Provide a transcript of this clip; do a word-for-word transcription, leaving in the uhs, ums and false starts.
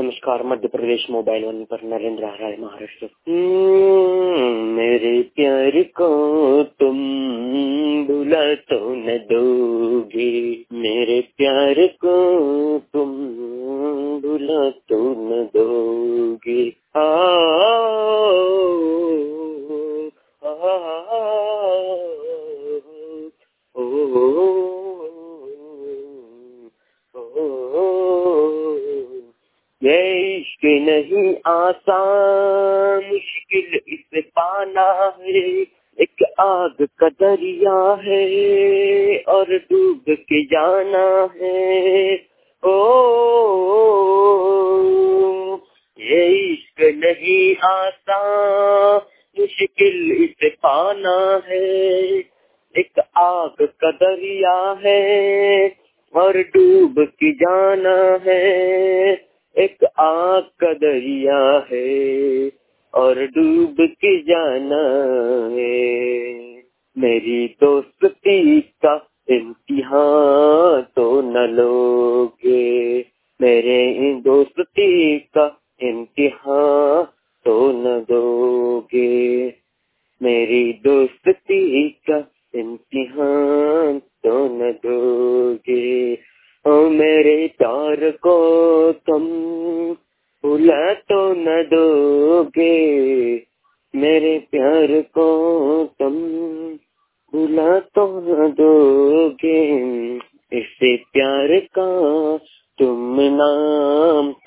नमस्कार। Madhya Pradesh mobile one पर नरेंद्र आ रहा है महाराष्ट्र। हम्म, मेरे प्यार को तुम भुला तो न दोगे, मेरे प्यार को तुम भुला तो न दोगे। आ, आ, आ, ये इश्क नहीं आसान, मुश्किल इसे पाना है। एक आग का दरिया है और डूब के जाना है। ओ, ये इश्क नहीं आसान, मुश्किल इसे पाना है। एक आग का दरिया है और डूब के जाना है। एक आग का दरिया है और डूब के जाना है। मेरी दोस्ती का इम्तिहान तो न लोगे, मेरे दोस्ती का इम्तिहान तो न दोगे। मेरी दोस्ती का इम्तिहान तो न दोगे। ओ मेरे प्यार को तुम भुला तो न दोगे, मेरे प्यार को तुम भुला तो न दोगे। इससे प्यार का तुम नाम